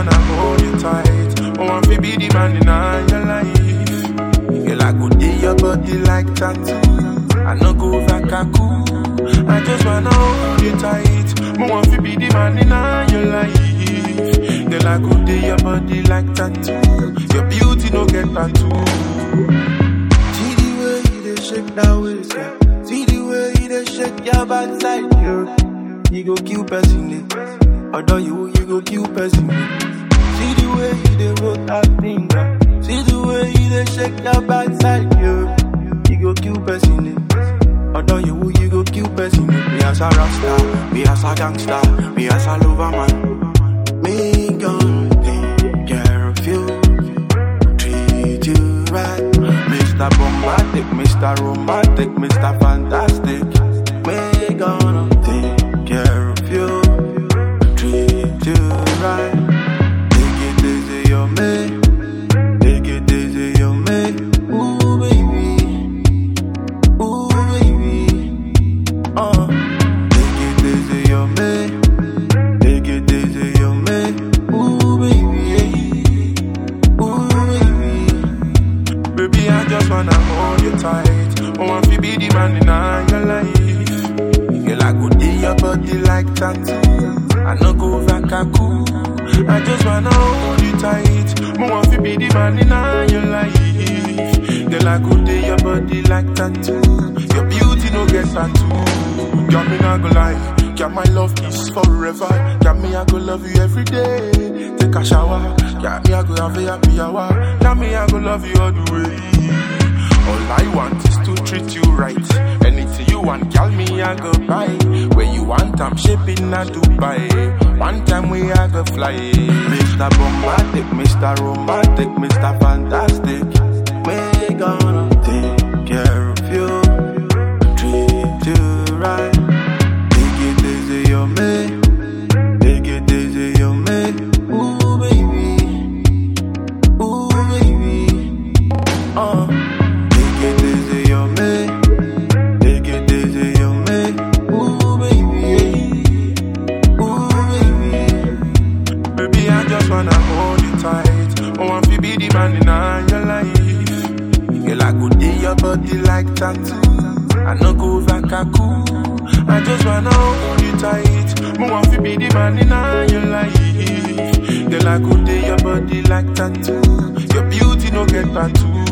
wanna hold you tight. I want to be the man in all your life. Girl, I go do your body like tattoo. I no go vakaku. I just wanna hold you tight. I want to be the man in all your life. Girl, I go do your body like tattoo. Your beauty no get tattoo. See the way you dey shake that waist, yeah. See the way you dey shake your backside, yeah. You go kill person, yeah. Although you go kill person, yeah. See the way you dey roll that thing, yeah. See the way you dey shake your backside, yeah. You go kill person, yeah. Although you go kill person, yeah. Me as a rasta, me as a gangster, me as a lover man. Me gon' take care of you, treat you right. Mr. Bombastic, Mr. Romantic, Mr. Fantastic. We gonna take care of you, treat you right. Take it easy, you me. Take it easy, you me. Ooh baby, ooh baby. Take it easy, you me. Take it easy, you me. Ooh baby, ooh baby. Baby, I just wanna hold you tight. I want to be the man in all your life. Girl, I go do your body like tattoo. I no go vakaku. I just wanna hold you tight. I want to be the man in all your life. Girl, I go do your body like tattoo. Your beauty no get tattoo. Girl, me not go lie. Girl, my love is forever. Girl, me I go love you every day. Take a shower. Girl, me I go have a happy hour. Girl, me I go love you all the way. All I want is to treat you right. Anything you want, girl, me I go buy. Where you want, I'm shipping a Dubai. One time we I go fly. Mr. Bombastic, Mr. Romantic, Mr. Fantastic. We gonna take care of you, treat you right. Take it easy, you me. Take it easy, you me. Ooh baby, ooh baby. Take it easy, you me. Take it easy, you me. Ooh baby, ooh baby. Baby, I just wanna hold you tight. I want to be the man in all your life. Girl, I go do your body like tattoo. I no go vakaku. I just wanna hold you tight. I want to be the man in all your life. Girl, I go do your body like tattoo. Your beauty no get tattoo.